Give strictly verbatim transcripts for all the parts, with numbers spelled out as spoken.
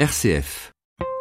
R C F.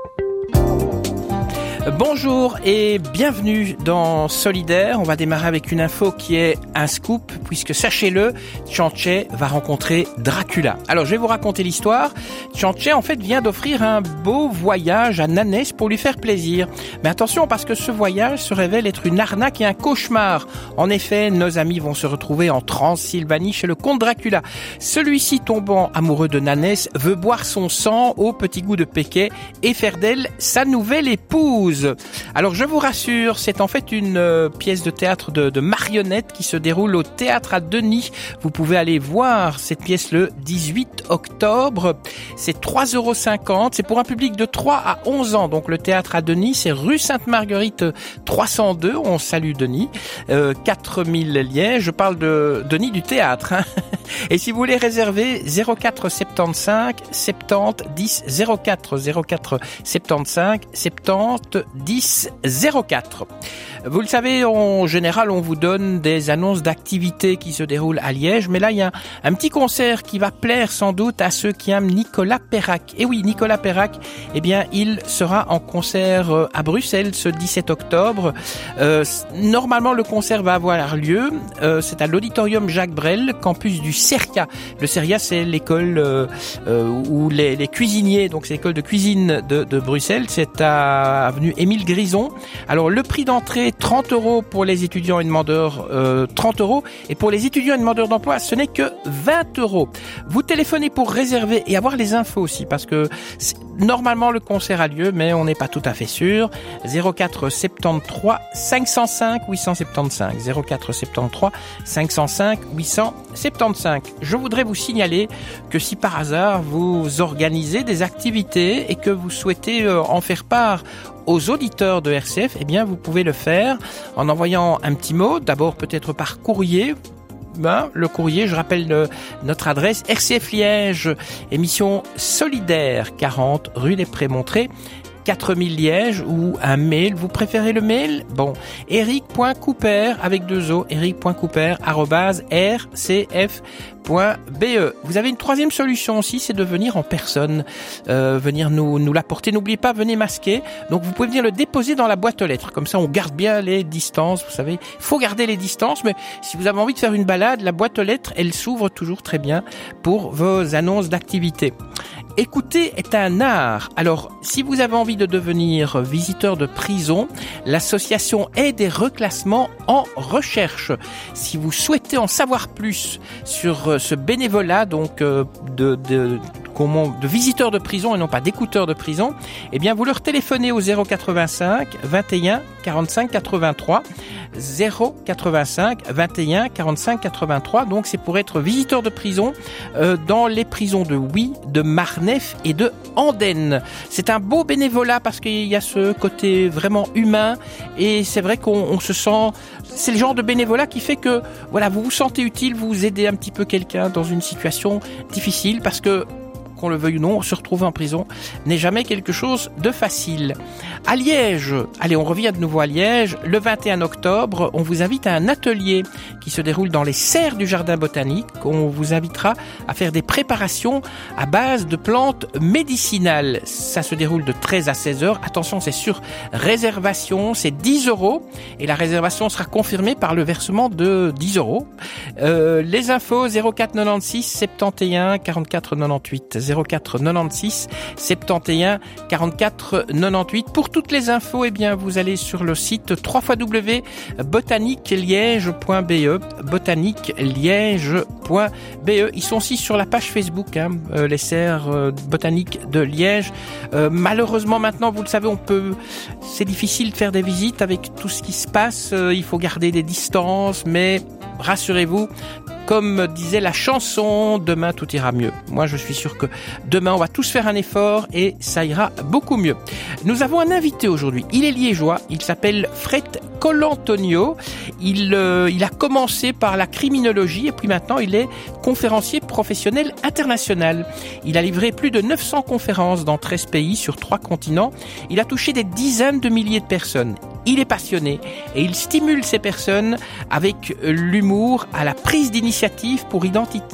Bonjour et bienvenue dans Solidaire. On va démarrer avec une info qui est un scoop, puisque sachez-le, Tchanché va rencontrer Dracula. Alors je vais vous raconter l'histoire. Tchanché en fait vient d'offrir un beau voyage à Nanès pour lui faire plaisir. Mais attention, parce que ce voyage se révèle être une arnaque et un cauchemar. En effet, nos amis vont se retrouver en Transylvanie chez le comte Dracula. Celui-ci, tombant amoureux de Nanès, veut boire son sang au petit goût de Péquet et faire d'elle sa nouvelle épouse. Alors je vous rassure, c'est en fait une euh, pièce de théâtre de, de marionnettes qui se déroule au théâtre à Denis. Vous pouvez aller voir cette pièce le dix-huit octobre. C'est trois euros cinquante. C'est pour un public de trois à onze ans. Donc le théâtre à Denis, c'est rue Sainte-Marguerite trois cent deux. On salue Denis. Euh, quatre mille Liège. Je parle de Denis du théâtre. Hein. Et si vous voulez réserver, zéro quatre soixante-quinze soixante-dix dix zéro quatre zéro quatre soixante-quinze soixante-dix dix zéro quatre. Vous le savez, en général, on vous donne des annonces d'activités qui se déroulent à Liège, mais là, il y a un, un petit concert qui va plaire sans doute à ceux qui aiment Nicolas Perrac. Et oui, Nicolas Perrac, eh bien, il sera en concert à Bruxelles ce dix-sept octobre. Euh, normalement, le concert va avoir lieu. Euh, c'est à l'auditorium Jacques Brel, campus du CERIA. Le CERIA, c'est l'école euh, euh, où les, les cuisiniers, donc c'est l'école de cuisine de, de Bruxelles. C'est à avenue Émile Grison. Alors, le prix d'entrée, trente euros pour les étudiants et demandeurs, euh, trente euros. Et pour les étudiants et demandeurs d'emploi, ce n'est que vingt euros. Vous téléphonez pour réserver et avoir les infos aussi, parce que normalement le concert a lieu, mais on n'est pas tout à fait sûr. zéro quatre soixante-treize cinq cent cinq huit cent soixante-quinze. zéro quatre soixante-treize cinq cent cinq huit cent soixante-quinze. Je voudrais vous signaler que si par hasard vous organisez des activités et que vous souhaitez euh, en faire part aux auditeurs de R C F, eh bien vous pouvez le faire en envoyant un petit mot, d'abord peut-être par courrier. Ben, le courrier, je rappelle le, notre adresse, R C F Liège, émission Solidaire, quarante rue des Prémontrés, quatre mille Liège, ou un mail. Vous préférez le mail? Bon, eric.couper avec deux O, eric.couper arobase r c f point b e. Vous avez une troisième solution aussi, c'est de venir en personne, euh, venir nous nous l'apporter. N'oubliez pas, venez masquer. Donc vous pouvez venir le déposer dans la boîte aux lettres. Comme ça, on garde bien les distances. Vous savez, il faut garder les distances, mais si vous avez envie de faire une balade, la boîte aux lettres, elle s'ouvre toujours très bien pour vos annonces d'activité. Écouter est un art. Alors, si vous avez envie de devenir visiteur de prison, l'association Aide et Reclassement en recherche. Si vous souhaitez en savoir plus sur ce bénévolat, donc euh, de, de, comment, de visiteurs de prison et non pas d'écouteurs de prison, eh bien vous leur téléphonez au zéro quatre-vingt-cinq vingt et un quarante-cinq quatre-vingt-trois. zéro quatre-vingt-cinq vingt et un quarante-cinq quatre-vingt-trois. Donc c'est pour être visiteur de prison euh, dans les prisons de Huy, de Marneffe et de Andenne. C'est un beau bénévolat parce qu'il y a ce côté vraiment humain et c'est vrai qu'on on se sent, c'est le genre de bénévolat qui fait que voilà, vous vous sentez utile, vous aidez un petit peu quelqu'un dans une situation difficile, parce que qu'on le veuille ou non, se retrouver en prison n'est jamais quelque chose de facile. À Liège, allez, on revient de nouveau à Liège, le vingt et un octobre, on vous invite à un atelier qui se déroule dans les serres du jardin botanique. On vous invitera à faire des préparations à base de plantes médicinales. Ça se déroule de treize à seize heures. Attention, c'est sur réservation, c'est dix euros et la réservation sera confirmée par le versement de dix euros. Euh, les infos, zéro quatre quatre-vingt-seize soixante et onze quarante-quatre quatre-vingt-huit. zéro quatre quatre-vingt-seize soixante et onze quarante-quatre quatre-vingt-huit. Pour toutes les infos, eh bien, vous allez sur le site w w w point botanique liège point b e, botanique liège point b e. Ils sont aussi sur la page Facebook, hein, euh, les serres euh, botaniques de Liège. Euh, malheureusement, maintenant, vous le savez, on peut, c'est difficile de faire des visites avec tout ce qui se passe. Euh, il faut garder des distances, mais rassurez-vous, comme disait la chanson, demain tout ira mieux. Moi, je suis sûr que demain, on va tous faire un effort et ça ira beaucoup mieux. Nous avons un invité aujourd'hui. Il est liégeois. Il s'appelle Fred Colantonio. Il, euh, il a commencé par la criminologie et puis maintenant, il est conférencier professionnel international. Il a livré plus de neuf cents conférences dans treize pays sur trois continents. Il a touché des dizaines de milliers de personnes. Il est passionné et il stimule ces personnes avec l'humour à la prise d'initiative pour identifier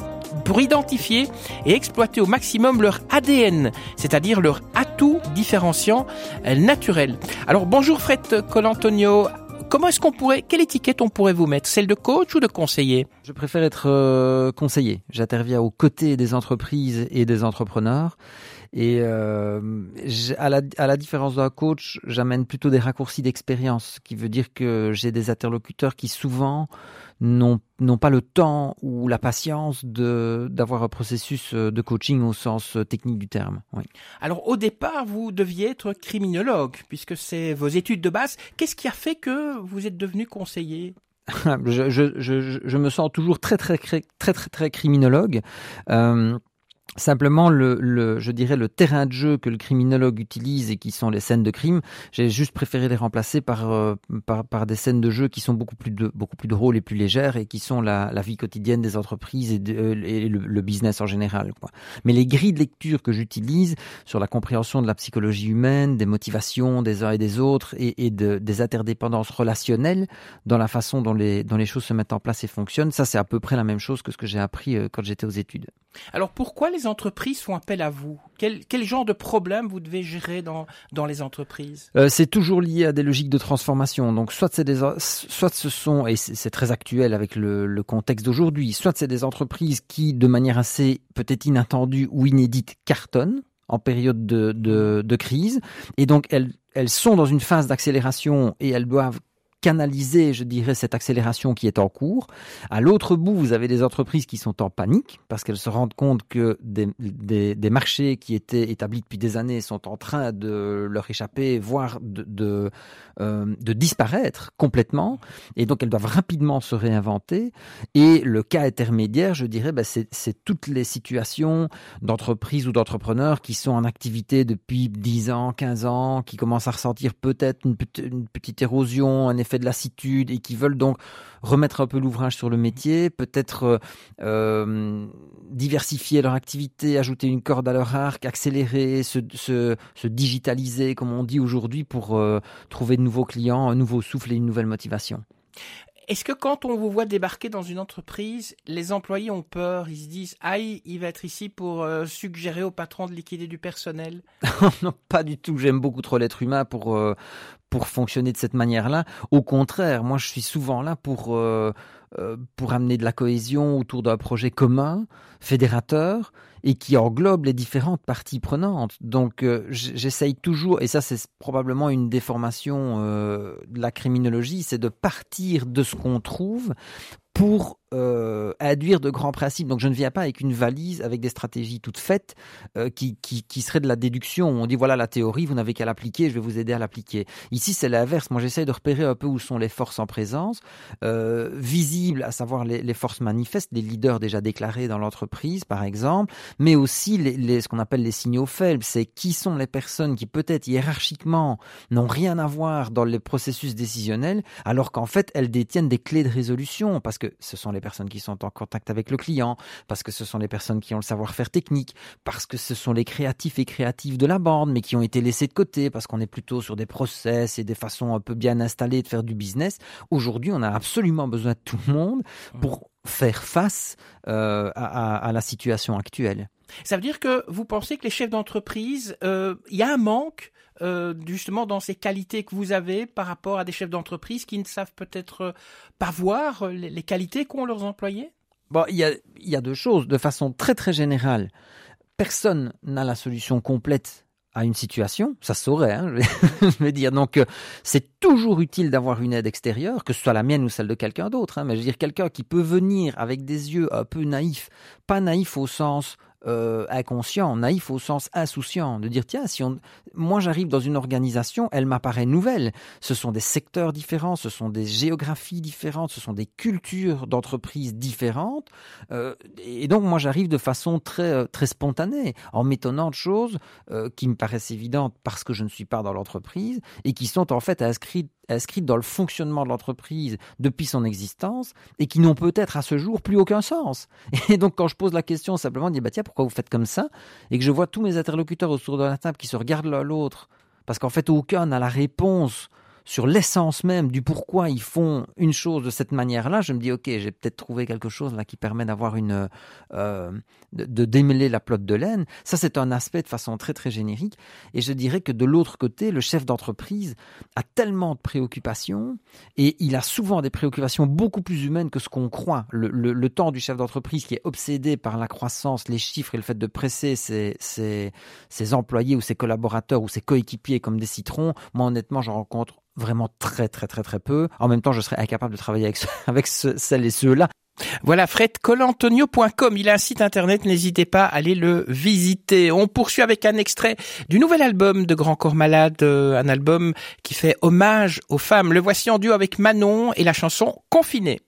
pour identifier et exploiter au maximum leur A D N, c'est-à-dire leur atout différenciant euh, naturel. Alors bonjour Fred Colantonio, comment est-ce qu'on pourrait, quelle étiquette on pourrait vous mettre, celle de coach ou de conseiller? Je préfère être euh, conseiller. J'interviens aux côtés des entreprises et des entrepreneurs. Et euh, à, la, à la différence d'un coach, j'amène plutôt des raccourcis d'expérience, ce qui veut dire que j'ai des interlocuteurs qui souvent n'ont, n'ont pas le temps ou la patience de, d'avoir un processus de coaching au sens technique du terme. Oui. Alors au départ, vous deviez être criminologue, puisque c'est vos études de base. Qu'est-ce qui a fait que vous êtes devenu conseiller ? je, je, je, je me sens toujours très très très très très, très criminologue. Euh, Simplement, le, le, je dirais le terrain de jeu que le criminologue utilise et qui sont les scènes de crime, j'ai juste préféré les remplacer par, euh, par, par des scènes de jeu qui sont beaucoup plus, de, beaucoup plus drôles et plus légères et qui sont la, la vie quotidienne des entreprises et, de, et le, le business en général, quoi. Mais les grilles de lecture que j'utilise sur la compréhension de la psychologie humaine, des motivations des uns et des autres et, et de, des interdépendances relationnelles dans la façon dont les, dont les choses se mettent en place et fonctionnent, ça c'est à peu près la même chose que ce que j'ai appris quand j'étais aux études. Alors pourquoi les entreprises font appel à vous ? Quel, quel genre de problème vous devez gérer dans, dans les entreprises ? euh, C'est toujours lié à des logiques de transformation. Donc soit, c'est des, soit ce sont, et c'est, c'est très actuel avec le, le contexte d'aujourd'hui, soit c'est des entreprises qui, de manière assez peut-être inattendue ou inédite, cartonnent en période de, de, de crise. Et donc elles, elles sont dans une phase d'accélération et elles doivent canaliser, je dirais, cette accélération qui est en cours. À l'autre bout, vous avez des entreprises qui sont en panique parce qu'elles se rendent compte que des, des, des marchés qui étaient établis depuis des années sont en train de leur échapper, voire de, de, euh, de disparaître complètement. Et donc, elles doivent rapidement se réinventer. Et le cas intermédiaire, je dirais, ben, c'est, c'est toutes les situations d'entreprises ou d'entrepreneurs qui sont en activité depuis dix ans, quinze ans, qui commencent à ressentir peut-être une, une petite érosion, un effet de lassitude et qui veulent donc remettre un peu l'ouvrage sur le métier, peut-être euh, diversifier leur activité, ajouter une corde à leur arc, accélérer, se, se, se digitaliser, comme on dit aujourd'hui, pour euh, trouver de nouveaux clients, un nouveau souffle et une nouvelle motivation. Est-ce que quand on vous voit débarquer dans une entreprise, les employés ont peur, ils se disent « Aïe, il va être ici pour euh, suggérer au patron de liquider du personnel » ? Non, pas du tout. J'aime beaucoup trop l'être humain pour, euh, pour fonctionner de cette manière-là. Au contraire, moi je suis souvent là pour, euh, euh, pour amener de la cohésion autour d'un projet commun, fédérateur, et qui englobe les différentes parties prenantes. Donc euh, j'essaye toujours, et ça c'est probablement une déformation euh, de la criminologie, c'est de partir de ce qu'on trouve pour euh, induire de grands principes. Donc je ne viens pas avec une valise, avec des stratégies toutes faites euh, qui, qui, qui seraient de la déduction. On dit voilà la théorie, vous n'avez qu'à l'appliquer, je vais vous aider à l'appliquer. Ici c'est l'inverse. Moi j'essaye de repérer un peu où sont les forces en présence, euh, visibles, à savoir les, les forces manifestes, les leaders déjà déclarés dans l'entreprise par exemple, mais aussi les, les, ce qu'on appelle les signaux faibles. C'est qui sont les personnes qui peut-être hiérarchiquement n'ont rien à voir dans les processus décisionnels, alors qu'en fait elles détiennent des clés de résolution, parce que ce sont les personnes qui sont en contact avec le client, parce que ce sont les personnes qui ont le savoir-faire technique, parce que ce sont les créatifs et créatives de la bande, mais qui ont été laissés de côté, parce qu'on est plutôt sur des process et des façons un peu bien installées de faire du business. Aujourd'hui, on a absolument besoin de tout le monde pour faire face euh, à, à, à la situation actuelle. Ça veut dire que vous pensez que les chefs d'entreprise, il euh, y a un manque euh, justement dans ces qualités que vous avez par rapport à des chefs d'entreprise qui ne savent peut-être pas voir les, les qualités qu'ont leurs employés ? Bon, il y a, il y a deux choses. De façon très très générale, personne n'a la solution complète à une situation, ça se saurait, hein, je veux dire. Donc, euh, c'est toujours utile d'avoir une aide extérieure, que ce soit la mienne ou celle de quelqu'un d'autre. Hein, mais je veux dire, quelqu'un qui peut venir avec des yeux un peu naïfs, pas naïfs au sens euh, inconscient, naïf au sens insouciant, de dire tiens, si on, moi j'arrive dans une organisation, elle m'apparaît nouvelle. Ce sont des secteurs différents, ce sont des géographies différentes, ce sont des cultures d'entreprises différentes, euh, et donc moi j'arrive de façon très très spontanée, en m'étonnant de choses euh, qui me paraissent évidentes parce que je ne suis pas dans l'entreprise et qui sont en fait inscrites inscrites dans le fonctionnement de l'entreprise depuis son existence et qui n'ont peut-être à ce jour plus aucun sens. Et donc quand je pose la question simplement, je dis bah tiens, pourquoi vous faites comme ça, et que je vois tous mes interlocuteurs autour de la table qui se regardent l'un l'autre parce qu'en fait aucun n'a la réponse sur l'essence même du pourquoi ils font une chose de cette manière-là, je me dis ok, j'ai peut-être trouvé quelque chose là qui permet d'avoir une euh, de, de démêler la pelote de laine. Ça, c'est un aspect de façon très très générique. Et je dirais que de l'autre côté, le chef d'entreprise a tellement de préoccupations et il a souvent des préoccupations beaucoup plus humaines que ce qu'on croit. Le, le, le temps du chef d'entreprise qui est obsédé par la croissance, les chiffres et le fait de presser ses, ses, ses employés ou ses collaborateurs ou ses coéquipiers comme des citrons, moi honnêtement j'en rencontre vraiment très très très très peu. En même temps, je serais incapable de travailler avec, avec ce, celles et ceux-là. Voilà, fred colantonio point com, il a un site internet, n'hésitez pas à aller le visiter. On poursuit avec un extrait du nouvel album de Grand Corps Malade, un album qui fait hommage aux femmes. Le voici en duo avec Manon et la chanson Confiné.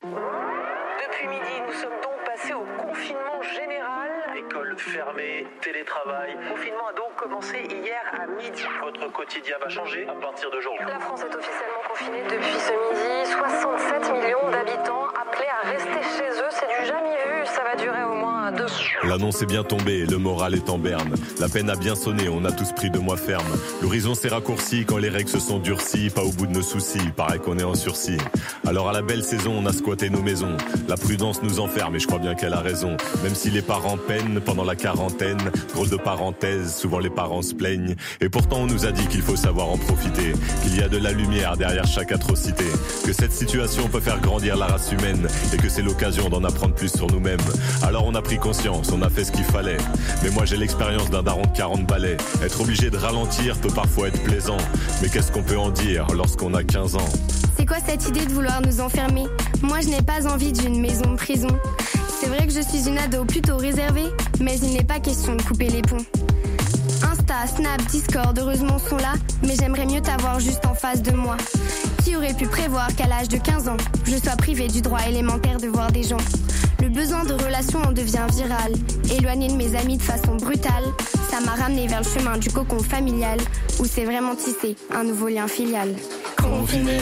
Depuis midi, nous sommes donc passés au confinement général. École fermée, télétravail. Le confinement a donc commencé hier à midi. Votre quotidien va changer à partir d'aujourd'hui. La France est officiellement confinée depuis ce midi. soixante-sept millions d'habitants appelés à rester chez eux. C'est du jamais vu. Ça va durer au moins deux jours. L'annonce est bien tombée, le moral est en berne. La peine a bien sonné, on a tous pris de moi ferme. L'horizon s'est raccourci quand les règles se sont durcies. Pas au bout de nos soucis, pareil qu'on est en sursis. Alors à la belle saison, on a squatté nos maisons. La prudence nous enferme et je crois bien qu'elle a raison. Même si les parents peinent pendant la quarantaine, drôle de parenthèse, souvent les parents se plaignent. Et pourtant on nous a dit qu'il faut savoir en profiter, qu'il y a de la lumière derrière chaque atrocité, que cette situation peut faire grandir la race humaine et que c'est l'occasion d'en apprendre plus sur nous-mêmes. Alors on a pris conscience, on a fait ce qu'il fallait. Mais moi j'ai l'expérience d'un daron de quarante balais. Être obligé de ralentir peut parfois être plaisant, mais qu'est-ce qu'on peut en dire lorsqu'on a quinze ans? C'est quoi cette idée de vouloir nous enfermer? Moi je n'ai pas envie d'une maison de prison. C'est vrai que je suis une ado plutôt réservée, mais il n'est pas question de couper les ponts. Insta, Snap, Discord, heureusement sont là, mais j'aimerais mieux t'avoir juste en face de moi. Qui aurait pu prévoir qu'à l'âge de quinze ans, je sois privée du droit élémentaire de voir des gens? Le besoin de relation en devient viral. Éloigné de mes amis de façon brutale, ça m'a ramené vers le chemin du cocon familial, où c'est vraiment tissé un nouveau lien filial. Confiné,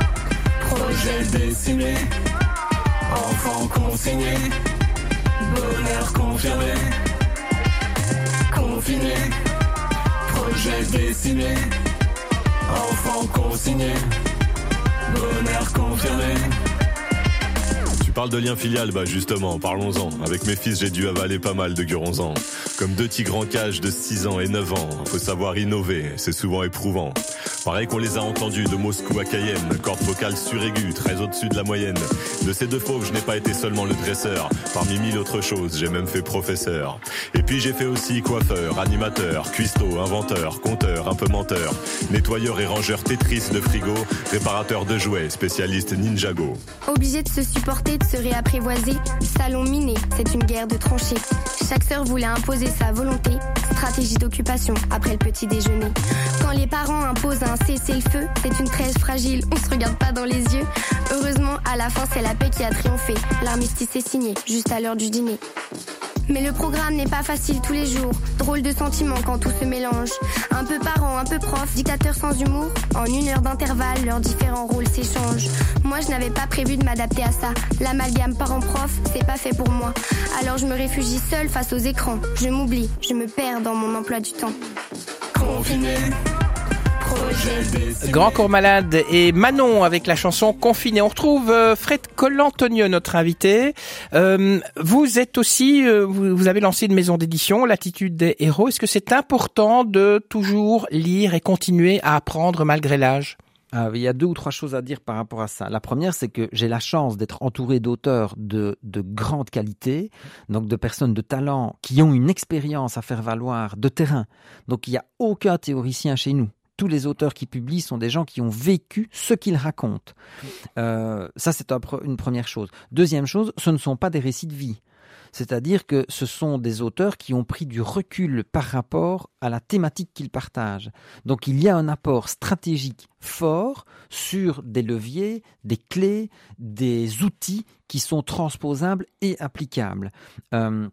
projet décimé, enfant consigné, bonheur confirmé. Confiné, projet décimé, enfant consigné, bonheur confirmé. Tu parles de lien filial, bah justement, parlons-en. Avec mes fils, j'ai dû avaler pas mal de guronzans. Comme deux tigres en cage de six ans et neuf ans. Faut savoir innover, c'est souvent éprouvant. Pareil qu'on les a entendus de Moscou à Cayenne, cordes vocales suraiguës, très au-dessus de la moyenne. De ces deux fauves, je n'ai pas été seulement le dresseur. Parmi mille autres choses, j'ai même fait professeur. Et puis j'ai fait aussi coiffeur, animateur, cuistot, inventeur, conteur, un peu menteur, nettoyeur et rangeur Tetris de frigo, réparateur de jouets, spécialiste Ninjago. Obligé de se supporter, de se réapprivoiser, salon miné, c'est une guerre de tranchées. Chaque sœur voulait imposer sa volonté, stratégie d'occupation après le petit déjeuner. Quand les parents imposent un cessez-le-feu, c'est une trêve fragile, on se regarde pas dans les yeux. Heureusement, à la fin, c'est la paix qui a triomphé. L'armistice est signé, juste à l'heure du dîner. Mais le programme n'est pas facile tous les jours. Drôle de sentiment quand tout se mélange. Un peu parent, un peu prof, dictateur sans humour. En une heure d'intervalle, leurs différents rôles s'échangent. Moi, je n'avais pas prévu de m'adapter à ça. L'amalgame parent-prof, c'est pas fait pour moi. Alors je me réfugie seule face aux écrans. Je m'oublie, je me perds dans mon emploi du temps. Confiné, Grand Corps Malade et Manon avec la chanson Confiné. On retrouve euh, Fred Colantonio, notre invité. Euh, vous êtes aussi, euh, vous, vous avez lancé une maison d'édition, L'Attitude des Héros. Est-ce que c'est important de toujours lire et continuer à apprendre malgré l'âge? Euh, il y a deux ou trois choses à dire par rapport à ça. La première, c'est que j'ai la chance d'être entouré d'auteurs de, de grande qualité, donc de personnes de talent qui ont une expérience à faire valoir de terrain. Donc il n'y a aucun théoricien chez nous. Tous les auteurs qui publient sont des gens qui ont vécu ce qu'ils racontent. Euh, ça, c'est un, une première chose. Deuxième chose, ce ne sont pas des récits de vie. C'est-à-dire que ce sont des auteurs qui ont pris du recul par rapport à la thématique qu'ils partagent. Donc il y a un apport stratégique fort sur des leviers, des clés, des outils qui sont transposables et applicables. Euh,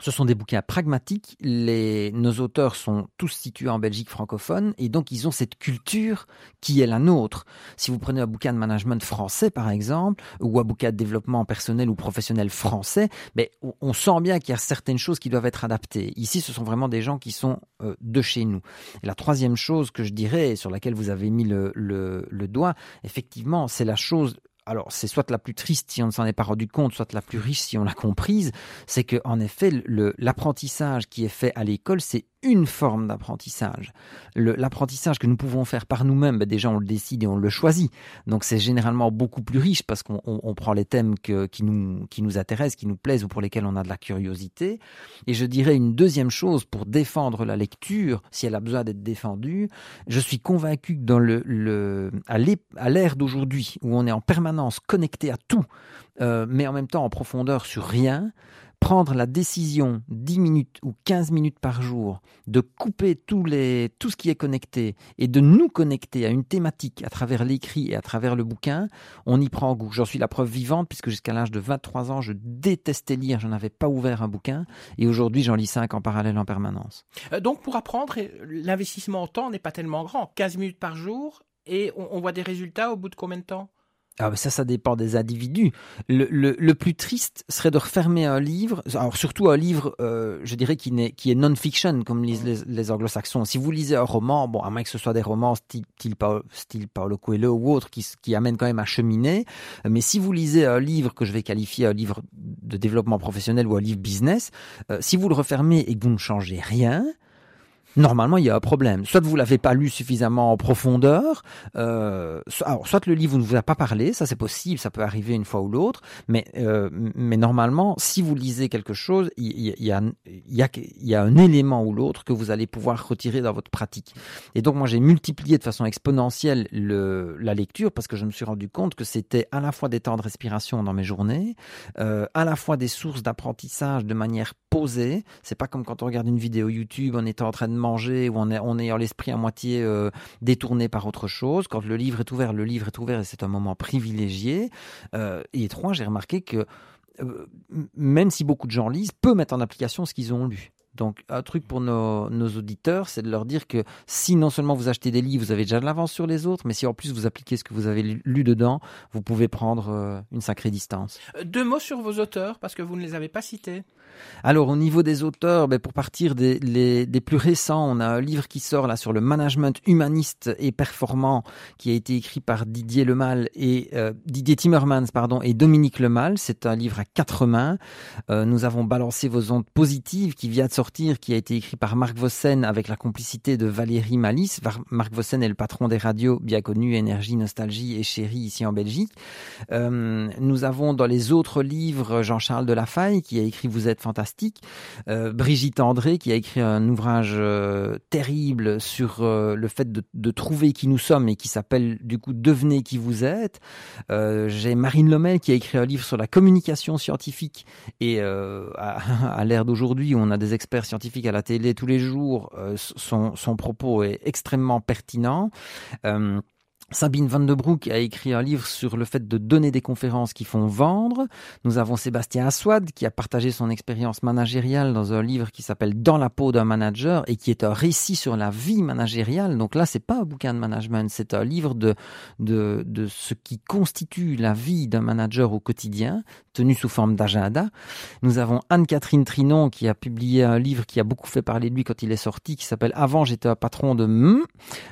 Ce sont des bouquins pragmatiques. Les, nos auteurs sont tous situés en Belgique francophone et donc ils ont cette culture qui est la nôtre. Si vous prenez un bouquin de management français par exemple, ou un bouquin de développement personnel ou professionnel français, ben, on sent bien qu'il y a certaines choses qui doivent être adaptées. Ici, ce sont vraiment des gens qui sont euh, de chez nous. Et la troisième chose que je dirais, sur laquelle vous avez mis le, le, le doigt, effectivement, c'est la chose... Alors, c'est soit la plus triste si on ne s'en est pas rendu compte, soit la plus riche si on l'a comprise, c'est que en effet, le, l'apprentissage qui est fait à l'école, c'est une forme d'apprentissage. Le, l'apprentissage que nous pouvons faire par nous-mêmes, ben déjà on le décide et on le choisit. Donc c'est généralement beaucoup plus riche parce qu'on on, on prend les thèmes que, qui, nous, qui nous intéressent, qui nous plaisent ou pour lesquels on a de la curiosité. Et je dirais une deuxième chose pour défendre la lecture, si elle a besoin d'être défendue, je suis convaincu que dans le, le, à, à l'ère d'aujourd'hui où on est en permanence connecté à tout, euh, mais en même temps en profondeur sur rien, prendre la décision dix minutes ou quinze minutes par jour de couper tous les, tout ce qui est connecté et de nous connecter à une thématique à travers l'écrit et à travers le bouquin, on y prend goût. J'en suis la preuve vivante puisque jusqu'à l'âge de vingt-trois ans, je détestais lire, je n'avais pas ouvert un bouquin et aujourd'hui j'en lis cinq en parallèle en permanence. Euh, donc pour apprendre, l'investissement en temps n'est pas tellement grand, quinze minutes par jour et on, on voit des résultats au bout de combien de temps ? Ah ben ça, ça dépend des individus. Le, le, le plus triste serait de refermer un livre, alors surtout un livre, euh, je dirais, qui, n'est, qui est non-fiction, comme lisent les, les anglo-saxons. Si vous lisez un roman, bon, à moins que ce soit des romans style, style, style Paulo Coelho ou autre, qui, qui amènent quand même à cheminer, mais si vous lisez un livre que je vais qualifier un livre de développement professionnel ou un livre business, euh, si vous le refermez et que vous ne changez rien, normalement, il y a un problème. Soit vous l'avez pas lu suffisamment en profondeur, euh, alors, soit le livre ne vous a pas parlé, ça c'est possible, ça peut arriver une fois ou l'autre, mais, euh, mais normalement, si vous lisez quelque chose, il, il, y a, il, y a, il y a un élément ou l'autre que vous allez pouvoir retirer dans votre pratique. Et donc moi, j'ai multiplié de façon exponentielle le, la lecture parce que je me suis rendu compte que c'était à la fois des temps de respiration dans mes journées, euh, à la fois des sources d'apprentissage de manière posée. C'est pas comme quand on regarde une vidéo YouTube en étant en train de manger ou en, en ayant l'esprit à moitié euh, détourné par autre chose. Quand le livre est ouvert, le livre est ouvert et c'est un moment privilégié. Euh, et trois, j'ai remarqué que euh, même si beaucoup de gens lisent, peu mettent en application ce qu'ils ont lu. Donc, un truc pour nos, nos auditeurs, c'est de leur dire que si non seulement vous achetez des livres, vous avez déjà de l'avance sur les autres, mais si en plus vous appliquez ce que vous avez lu, lu dedans, vous pouvez prendre euh, une sacrée distance. Deux mots sur vos auteurs, parce que vous ne les avez pas cités. Alors, au niveau des auteurs, ben, pour partir des, les, des plus récents, on a un livre qui sort là sur le management humaniste et performant, qui a été écrit par Didier Lemal et euh, Didier Timmermans, pardon, et Dominique Lemal. C'est un livre à quatre mains. Euh, nous avons balancé vos ondes positives, qui vient de sortir, qui a été écrit par Marc Vossen avec la complicité de Valérie Malice. Marc Vossen est le patron des radios bien connus, Énergie, Nostalgie et Chérie ici en Belgique. Euh, nous avons dans les autres livres Jean-Charles Delafaye qui a écrit Vous êtes fantastique, euh, Brigitte André qui a écrit un ouvrage euh, terrible sur euh, le fait de, de trouver qui nous sommes et qui s'appelle du coup Devenez qui vous êtes. Euh, j'ai Marine Lomel qui a écrit un livre sur la communication scientifique et euh, à, à l'ère d'aujourd'hui où on a des experts scientifiques à la télé tous les jours, euh, son, son propos est extrêmement pertinent. Euh, Sabine Van de Broek a écrit un livre sur le fait de donner des conférences qui font vendre. Nous avons Sébastien Aswad qui a partagé son expérience managériale dans un livre qui s'appelle Dans la peau d'un manager et qui est un récit sur la vie managériale. Donc là, c'est pas un bouquin de management, c'est un livre de, de, de ce qui constitue la vie d'un manager au quotidien, tenu sous forme d'agenda. Nous avons Anne-Catherine Trinon qui a publié un livre qui a beaucoup fait parler de lui quand il est sorti, qui s'appelle Avant j'étais un patron de M,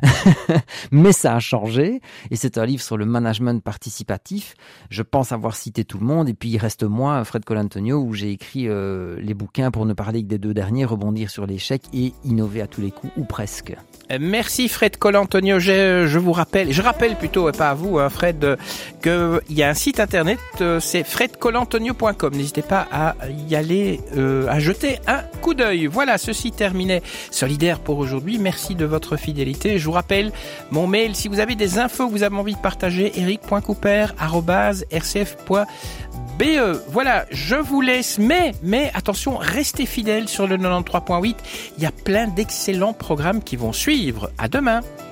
mais ça a changé. Et c'est un livre sur le management participatif. Je pense avoir cité tout le monde. Et puis, il reste moi, Fred Colantonio, où j'ai écrit euh, les bouquins pour ne parler que des deux derniers, Rebondir sur l'échec et Innover à tous les coups, ou presque. Merci Fred Colantonio. Je, je vous rappelle, je rappelle plutôt, et pas à vous, hein, Fred, qu'il y a un site internet, c'est fred colantonio point com. N'hésitez pas à y aller, euh, à jeter un coup d'œil. Voilà, ceci terminait Solidaire pour aujourd'hui. Merci de votre fidélité. Je vous rappelle mon mail, si vous avez des infos que vous avez envie de partager, eric point couper arobase r c f point b e. Voilà, je vous laisse, mais, mais attention, restez fidèles sur le quatre-vingt-treize point huit. Il y a plein d'excellents programmes qui vont suivre. À demain.